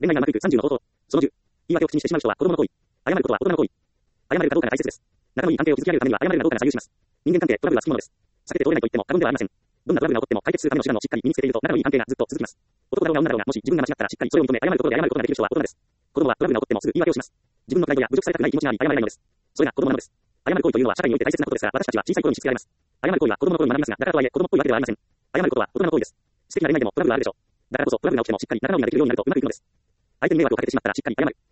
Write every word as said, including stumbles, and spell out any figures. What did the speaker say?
恋愛がうまくいくさんじゅうの方法。そのじゅう。言い訳を口にしてしまう人は子供の行為。謝ることは大人の行為。謝るかどうかが大切です。仲のいい関係を築き上げるためには謝るかどうかが左右します。人間関係、トラブルはつきものです。避けて通れないと言っても過言ではありません。どんなトラブルが起こっても解決するための手段をしっかり身につけていると仲のいい関係がずっと続きます。男だろうが女だろうが、もし自分が間違ったらしっかりそれを認め、謝ることで謝ることができる人は大人です。子供はトラブルが起こってもすぐ言い訳をします。自分のプライドや侮辱されたくない気持ちがあり謝れないのです。それが子供なのです。謝る行為というのは社会において大切なことですが、私たちは小さい頃にしつけられます。謝る行為は子供の頃に学びますが、だからとはいえ子供っぽいわけではありません。謝ることは大人の行為です。素敵な恋愛でもトラブルはあるでしょう。だからこそトラブルが起きてもしっかり仲直りができるようになるとうまくいくのです。相手に迷惑をかけてしまったらしっかり謝る。